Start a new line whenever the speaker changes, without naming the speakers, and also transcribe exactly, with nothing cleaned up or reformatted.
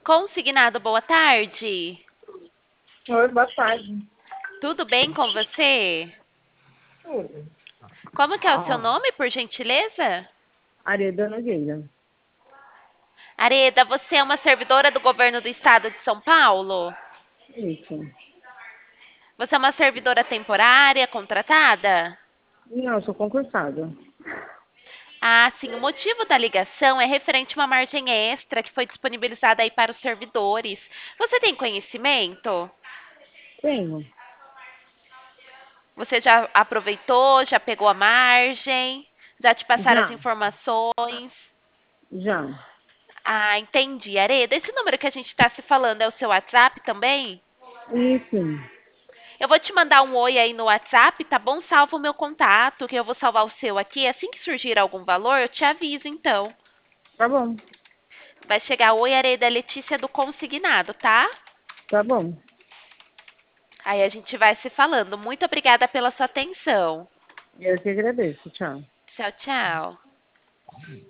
Consignado, boa tarde.
Oi, boa tarde.
Tudo bem com você?
Tudo.
Como que é o seu nome, por gentileza?
Areda Nogueira.
Areda, você é uma servidora do governo do estado de São Paulo?
Isso.
Você é uma servidora temporária, contratada?
Não, eu sou concursada.
Ah, sim. O motivo da ligação é referente a uma margem extra que foi disponibilizada aí para os servidores. Você tem conhecimento?
Tenho.
Você já aproveitou, já pegou a margem? Já te passaram as
Já,
informações?
já.
Ah, entendi. Areda, esse número que a gente está se falando é o seu WhatsApp também?
Isso.
Eu vou te mandar um oi aí no WhatsApp, tá bom? Salva o meu contato, que eu vou salvar o seu aqui. Assim que surgir algum valor, eu te aviso então.
Tá bom,
Vai chegar oi, Areda Letícia do Consignado, tá?
tá bom.
Aí a gente vai se falando. Muito obrigada pela sua atenção.
Eu que agradeço. Tchau.
Tchau, tchau.